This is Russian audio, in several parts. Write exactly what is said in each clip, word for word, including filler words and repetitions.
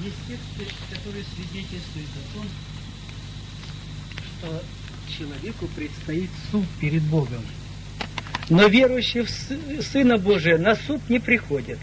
Есть тексты, которые свидетельствуют о том, что человеку предстоит суд перед Богом. Но верующие в Сына Божия на суд не приходят.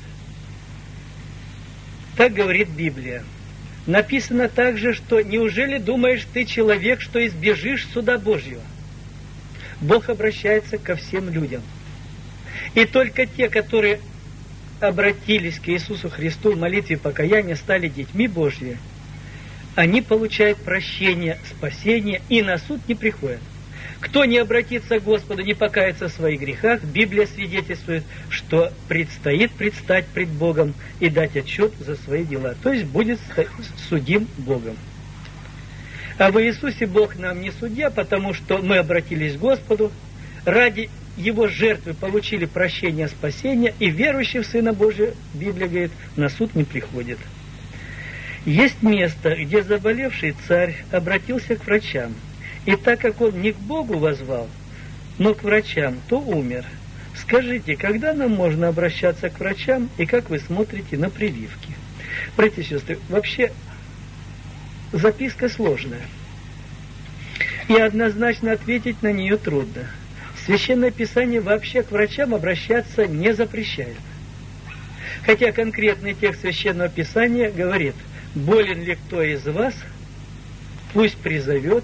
Так говорит Библия. Написано также, что неужели думаешь ты, человек, что избежишь суда Божьего? Бог обращается ко всем людям. И только те, которые обратились к Иисусу Христу в молитве покаяния, стали детьми Божьими, они получают прощение, спасение и на суд не приходят. Кто не обратится к Господу, не покается в своих грехах, Библия свидетельствует, что предстоит предстать пред Богом и дать отчет за свои дела. То есть будет судим Богом. А в Иисусе Бог нам не судья, потому что мы обратились к Господу, ради Его жертвы получили прощение, спасение, и верующий в Сына Божия, Библия говорит, на суд не приходит. Есть место, где заболевший царь обратился к врачам, и так как он не к Богу воззвал, но к врачам, то умер. Скажите, когда нам можно обращаться к врачам, и как вы смотрите на прививки? Братья и сестры, вообще записка сложная, и однозначно ответить на нее трудно. Священное Писание вообще к врачам обращаться не запрещает. Хотя конкретный текст Священного Писания говорит: болен ли кто из вас, пусть призовет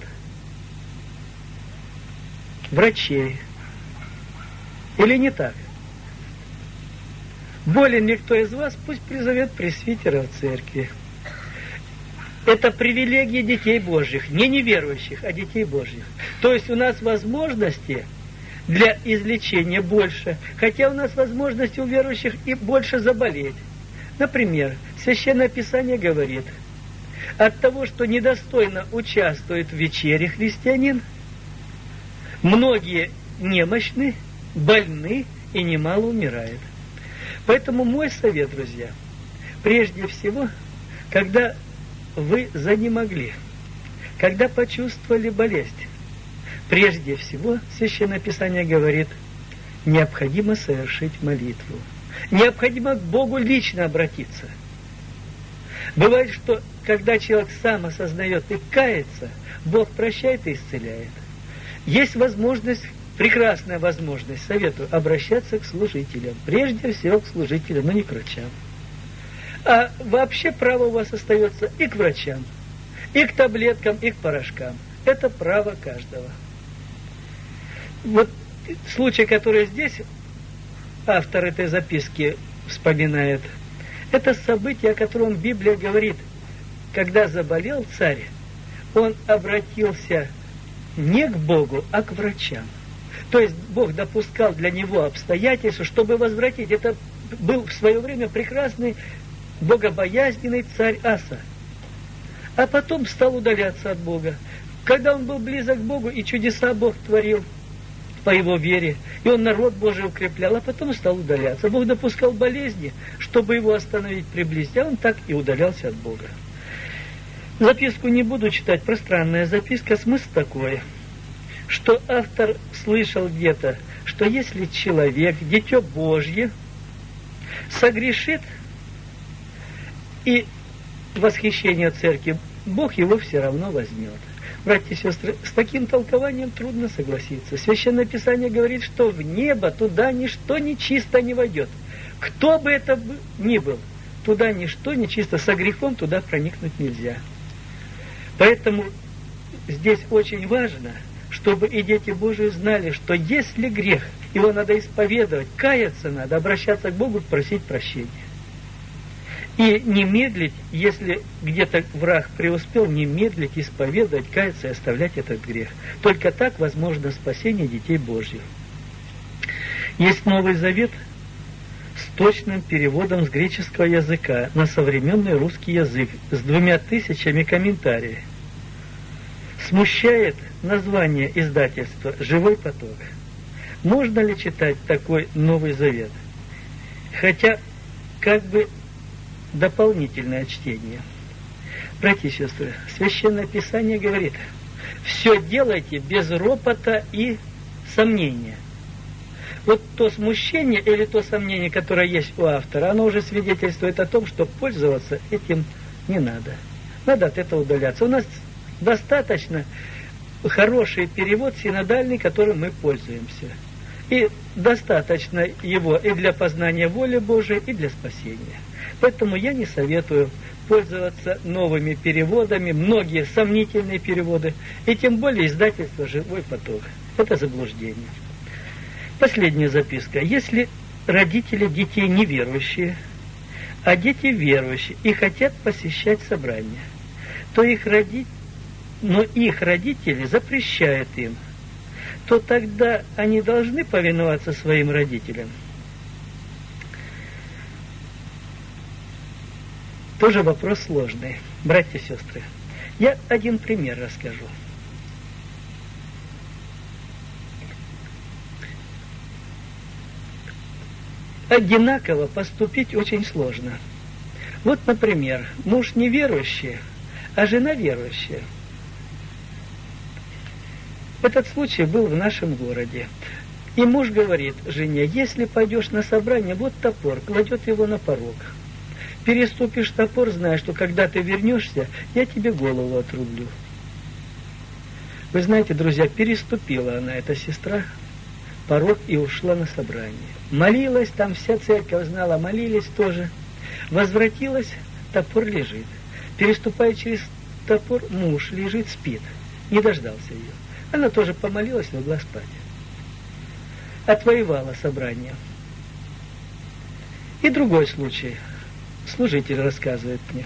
врачей. Или не так? Болен ли кто из вас, пусть призовет пресвитеров церкви. Это привилегия детей Божьих, не неверующих, а детей Божьих. То есть у нас возможности для излечения больше, хотя у нас возможности у верующих и больше заболеть. Например, Священное Писание говорит: от того, что недостойно участвует в вечере христианин, многие немощны, больны и немало умирают. Поэтому мой совет, друзья, прежде всего, когда вы занемогли, когда почувствовали болезнь, прежде всего, Священное Писание говорит, необходимо совершить молитву. Необходимо к Богу лично обратиться. Бывает, что когда человек сам осознает и кается, Бог прощает и исцеляет. Есть возможность, прекрасная возможность, советую, обращаться к служителям. Прежде всего к служителям, но не к врачам. А вообще право у вас остается и к врачам, и к таблеткам, и к порошкам. Это право каждого. Вот случай, который здесь автор этой записки вспоминает, это событие, о котором Библия говорит. Когда заболел царь, он обратился не к Богу, а к врачам. То есть Бог допускал для него обстоятельства, чтобы возвратить. Это был в свое время прекрасный, богобоязненный царь Аса. А потом стал удаляться от Бога. Когда он был близок к Богу, и чудеса Бог творил по его вере, и он народ Божий укреплял, а потом стал удаляться. Бог допускал болезни, чтобы его остановить, приблизить, а он так и удалялся от Бога. Записку не буду читать, пространная записка, смысл такой, что автор слышал где-то, что если человек, дитё Божье, согрешит и восхищение церкви, Бог его все равно возьмет. Братья и сестры, с таким толкованием трудно согласиться. Священное Писание говорит, что в небо туда ничто нечисто не войдет. Кто бы это ни был, туда ничто нечисто, со грехом туда проникнуть нельзя. Поэтому здесь очень важно, чтобы и дети Божии знали, что если грех, его надо исповедовать, каяться надо, обращаться к Богу, просить прощения. И не медлить, если где-то враг преуспел, не медлить, исповедовать, каяться и оставлять этот грех. Только так возможно спасение детей Божьих. Есть Новый Завет с точным переводом с греческого языка на современный русский язык, с двумя тысячами комментариев. Смущает название издательства «Живой поток». Можно ли читать такой Новый Завет? Хотя, как бы, дополнительное чтение. Братья и сестры, Священное Писание говорит: все делайте без ропота и сомнения. Вот то смущение или то сомнение, которое есть у автора, оно уже свидетельствует о том, что пользоваться этим не надо. Надо от этого удаляться. У нас достаточно хороший перевод синодальный, которым мы пользуемся. И достаточно его и для познания воли Божией, и для спасения. Поэтому я не советую пользоваться новыми переводами, многие сомнительные переводы, и тем более издательство «Живой поток». Это заблуждение. Последняя записка. Если родители детей неверующие, а дети верующие и хотят посещать собрания, то их роди... но их родители запрещают им, то тогда они должны повиноваться своим родителям. Тоже вопрос сложный, братья и сестры. Я один пример расскажу. Одинаково поступить очень сложно. Вот, например, муж неверующий, а жена верующая. Этот случай был в нашем городе. И муж говорит жене: если пойдешь на собрание, вот топор, кладет его на порог. Переступишь топор, зная, что когда ты вернешься, я тебе голову отрублю. Вы знаете, друзья, переступила она, эта сестра, порог и ушла на собрание. Молилась, там вся церковь знала, молились тоже. Возвратилась, топор лежит. Переступая через топор, муж лежит, спит. Не дождался ее. Она тоже помолилась, легла спать. Отвоевала собрание. И другой случай. Служитель рассказывает мне.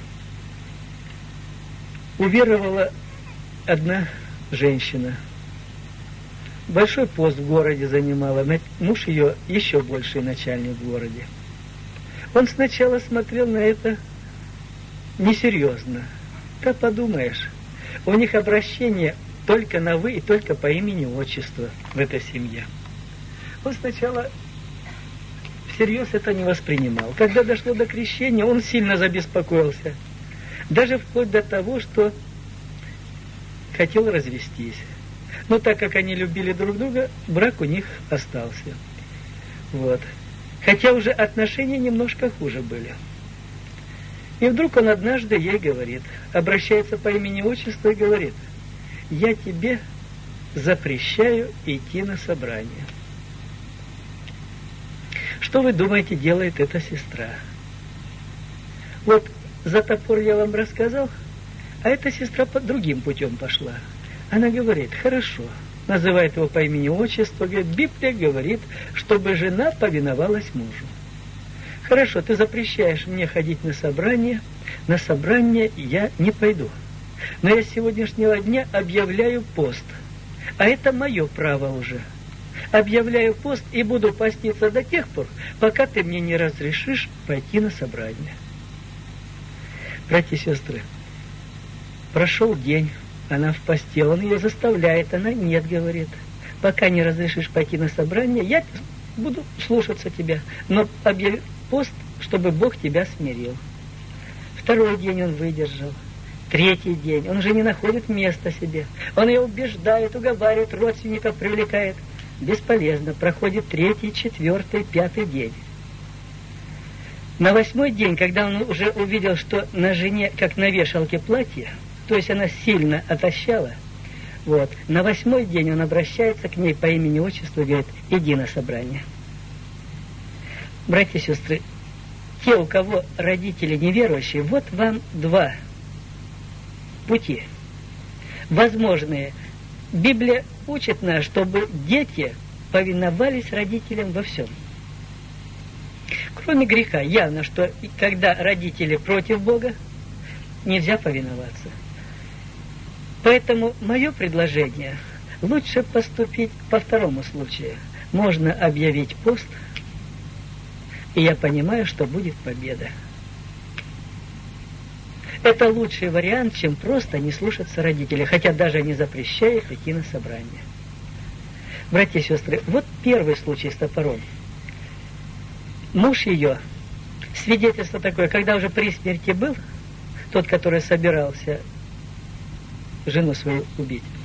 Уверовала одна женщина. Большой пост в городе занимала. Муж ее еще больший начальник в городе. Он сначала смотрел на это несерьезно. Да подумаешь, у них обращение только на «вы» и только по имени-отчеству в этой семье. Он сначала всерьез это не воспринимал. Когда дошло до крещения, он сильно забеспокоился. Даже вплоть до того, что хотел развестись. Но так как они любили друг друга, брак у них остался. Вот. Хотя уже отношения немножко хуже были. И вдруг он однажды ей говорит, обращается по имени-отчеству и говорит: я тебе запрещаю идти на собрание. Что вы думаете, делает эта сестра? Вот за топор я вам рассказал, а эта сестра под другим путем пошла. Она говорит: хорошо, называет его по имени-отчеству, говорит: Библия говорит, чтобы жена повиновалась мужу. Хорошо, ты запрещаешь мне ходить на собрание, на собрание я не пойду. Но я с сегодняшнего дня объявляю пост, а это мое право уже. Объявляю пост и буду поститься до тех пор, пока ты мне не разрешишь пойти на собрание. Братья и сестры, прошел день, она в посте, он ее заставляет, она нет, говорит. Пока не разрешишь пойти на собрание, я буду слушаться тебя, но объяви пост, чтобы Бог тебя смирил. Второй день он выдержал. Третий день. Он уже не находит места себе. Он ее убеждает, уговаривает, родственников привлекает. Бесполезно. Проходит третий, четвертый, пятый день. На восьмой день, когда он уже увидел, что на жене, как на вешалке, платье, то есть она сильно отощала, вот, на восьмой день он обращается к ней по имени-отчеству и говорит: иди на собрание. Братья и сестры, те, у кого родители неверующие, вот вам два пути возможные. Библия учит нас, чтобы дети повиновались родителям во всем. Кроме греха, явно, что когда родители против Бога, нельзя повиноваться. Поэтому мое предложение: лучше поступить по второму случаю. Можно объявить пост, и я понимаю, что будет победа. Это лучший вариант, чем просто не слушаться родителей, хотя даже не запрещают идти на собрание. Братья и сестры, вот первый случай с топором. Муж ее, свидетельство такое, когда уже при смерти был, тот, который собирался жену свою убить,